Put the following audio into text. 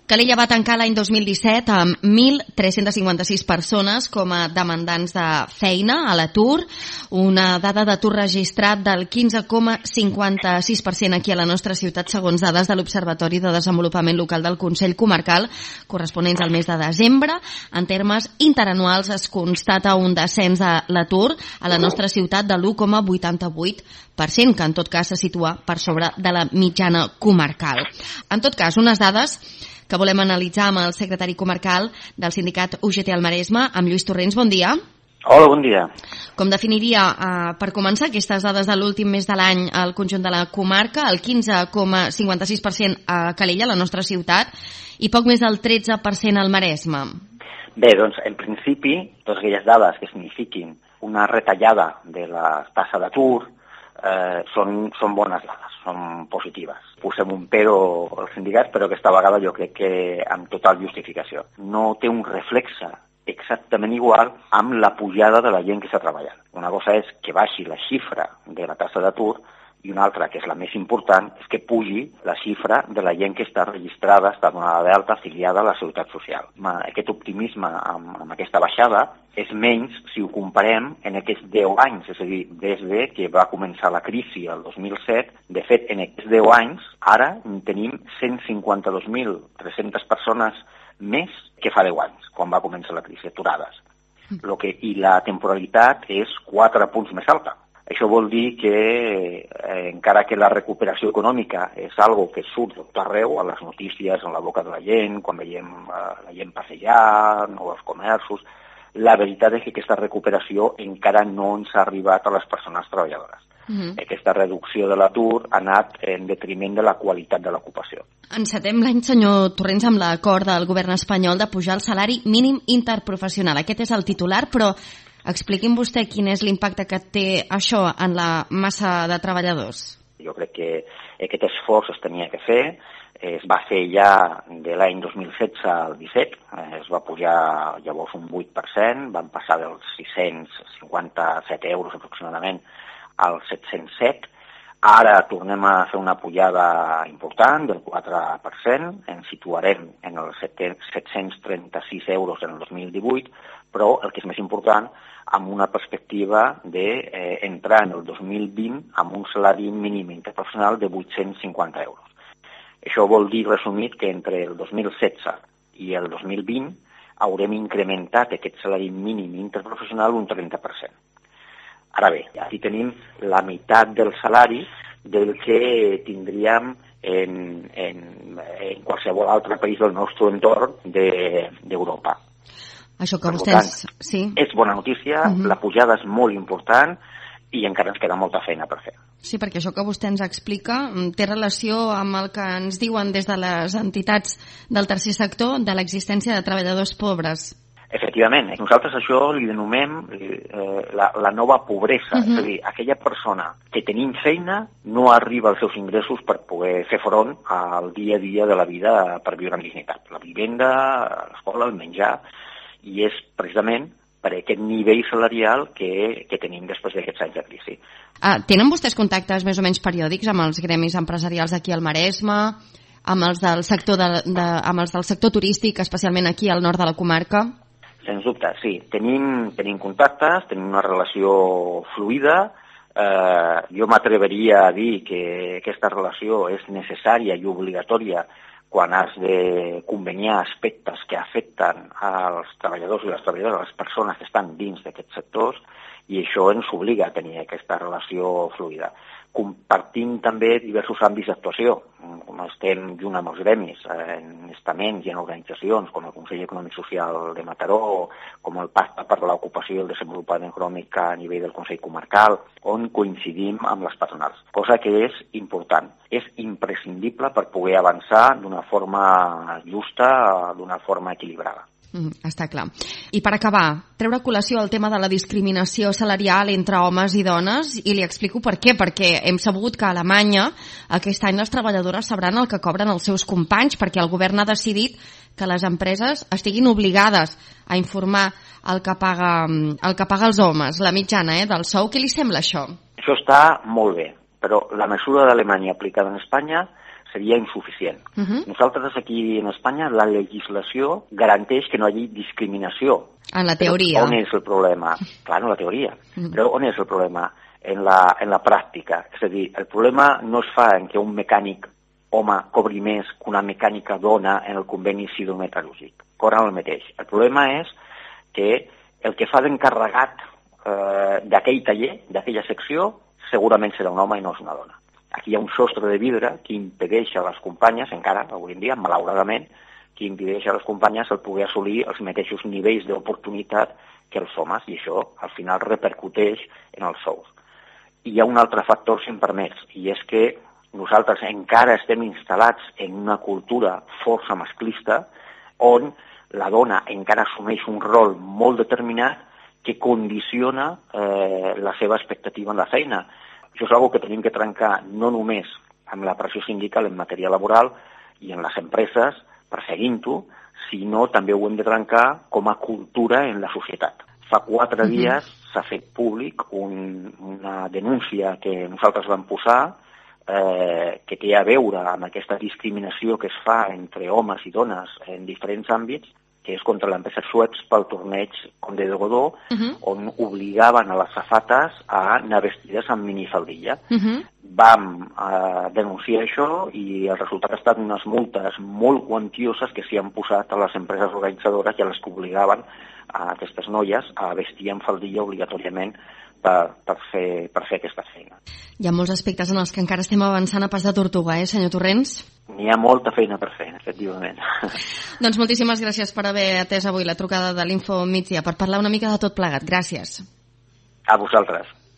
Calella va tancar l'any 2017 amb 1.356 persones com a demandants de feina a l'atur, una dada d'atur registrat del 15,56% aquí a la nostra ciutat, segons dades de l'Observatori de Desenvolupament Local del Consell Comarcal, corresponents al mes de desembre. En termes interanuals es constata un descens de l'atur a la nostra ciutat de l'1,88%, que en tot cas se situa per sobre de la mitjana comarcal. En tot cas, unes dades que volem analitzar amb el secretari comarcal del sindicat UGT al Maresme, amb Lluís Torrents. Bon dia. Hola, bon dia. Com definiria, per començar, aquestes dades de l'últim mes de l'any al conjunt de la comarca? El 15,56% a Calella, la nostra ciutat, i poc més del 13% al Maresme. Bé, doncs, en principi, totes aquelles dades que signifiquin una retallada de la tassa d'atur són bones dades, són positives. Posem un però als sindicats, però aquesta vegada jo crec que amb total justificació. No té un reflexe exactament igual amb la pujada de la gent que està treballant. Una cosa és que baixi la xifra de la tassa d'atur i una altra, que és la més important, és que pugi la xifra de la gent que està registrada, està donada d'alta, afiliada a la Seguretat Social. Aquest optimisme amb aquesta baixada és menys si ho comparem en aquests 10 anys, és a dir, des que va començar la crisi el 2007. De fet, en aquests 10 anys, ara tenim 152.300 persones més que fa 10 anys, quan va començar la crisi, aturades. I la temporalitat és 4 punts més alta. Això vol dir que, encara que la recuperació econòmica és algo que surt tot arreu, a les notícies, en la boca de la gent, quan veiem la gent passejar, nous comerços, la veritat és que aquesta recuperació encara no ens ha arribat a les persones treballadores. Aquesta reducció de l'atur ha anat en detriment de la qualitat de l'ocupació. Encetem l'any, senyor Torrents, amb l'acord del govern espanyol de pujar el salari mínim interprofessional. Aquest és el titular, però expliqui'm vostè quin és l'impacte que té això en la massa de treballadors. Jo crec que aquest esforç es tenia que fer, es va fer ja de l'any 2016 al 17, es va pujar llavors un 8%, van passar dels 657 euros aproximadament als 707, ara tornem a fer una pujada important del 4%, ens situarem en els 736 euros en el 2018, però el que és més important, amb una perspectiva d'entrar en el 2020 amb un salari mínim interprofessional de 850 euros. Això vol dir, resumit, que entre el 2016 i el 2020 haurem incrementat aquest salari mínim interprofessional un 30%. Ara bé, aquí tenim la meitat del salari del que tindríem en qualsevol altre país del nostre entorn d'Europa. Això que vostès... Sí. És bona notícia, la pujada és molt important i encara ens queda molta feina per fer. Sí, perquè això que vostè ens explica té relació amb el que ens diuen des de les entitats del tercer sector de l'existència de treballadors pobres. Efectivament, nosaltres això li denomem la nova pobresa, és a dir, aquella persona que tenint feina no arriba als seus ingressos per poder fer front al dia a dia de la vida per viure amb dignitat. La vivenda, l'escola, el menjar, i és precisament per aquest nivell salarial que tenim després d'aquests anys de crisi. Tenen vostès contactes més o menys periòdics amb els gremis empresarials aquí al Maresme, amb els del sector turístic, especialment aquí al nord de la comarca? Sens dubte, sí. Tenim contactes, tenim una relació fluida. Jo m'atreveria a dir que aquesta relació és necessària i obligatòria quan has de conveniar aspectes que afecten als treballadors i les treballadores, les persones que estan dins d'aquests sectors, i això ens obliga a tenir aquesta relació fluida. Compartim també diversos àmbits d'actuació, com estem junt amb els gremis, en estaments i en organitzacions com el Consell Econòmic Social de Mataró, com el Pacte per l'Ocupació i el Desenvolupament Econòmic a nivell del Consell Comarcal, on coincidim amb les patronals, cosa que és important, és imprescindible per poder avançar d'una forma justa, d'una forma equilibrada. Està clar. I per acabar, treure a col·lació el tema de la discriminació salarial entre homes i dones, i li explico per què, perquè hem sabut que a Alemanya aquest any les treballadores sabran el que cobren els seus companys, perquè el govern ha decidit que les empreses estiguin obligades a informar el que paga els homes, la mitjana del sou. Què li sembla això? Això està molt bé, però la mesura d'Alemanya aplicada en Espanya seria insuficient. Nosaltres aquí en Espanya la legislació garanteix que no hi hagi discriminació. En la teoria. Però on és el problema? Clar, en la teoria. Però on és el problema? En la pràctica. És a dir, el problema no es fa en que un mecànic home cobri més que una mecànica dona en el conveni sidometal·lúrgic. Cobren el mateix. El problema és que el que fa d'encarregat d'aquell taller, d'aquella secció, segurament serà un home i no és una dona. Aquí hi ha un sostre de vidre que impedeix a les companyes, encara avui en dia, malauradament, que impedeix a les companyes el poder assolir els mateixos nivells d'oportunitat que els homes, i això al final repercuteix en els sous. I hi ha un altre factor, si em permets, i és que nosaltres encara estem instal·lats en una cultura força masclista on la dona encara assumeix un rol molt determinat que condiciona la seva expectativa en la feina. Això és una que tenim que trencar no només amb la pressió sindical en matèria laboral i en les empreses, perseguint-ho, sinó també ho hem de trencar com a cultura en la societat. Fa 4 dies s'ha fet públic una denúncia que nosaltres vam posar que té a veure amb aquesta discriminació que es fa entre homes i dones en diferents àmbits, que és contra l'empresa Suez pel torneig Conde de Godó, on obligaven a les safates a anar vestides amb minifaldilla. Vam denunciar això i el resultat ha estat unes multes molt quantioses que s'hi han posat a les empreses organitzadores i a les que obligaven a aquestes noies a vestir amb faldilla obligatòriament per fer aquesta feina. Hi ha molts aspectes en els que encara estem avançant a pas de tortuga, senyor Torrents? N'hi ha molta feina per fer, efectivament. Doncs moltíssimes gràcies per haver atès avui la trucada de l'Info Migdia, per parlar una mica de tot plegat. Gràcies. A vosaltres.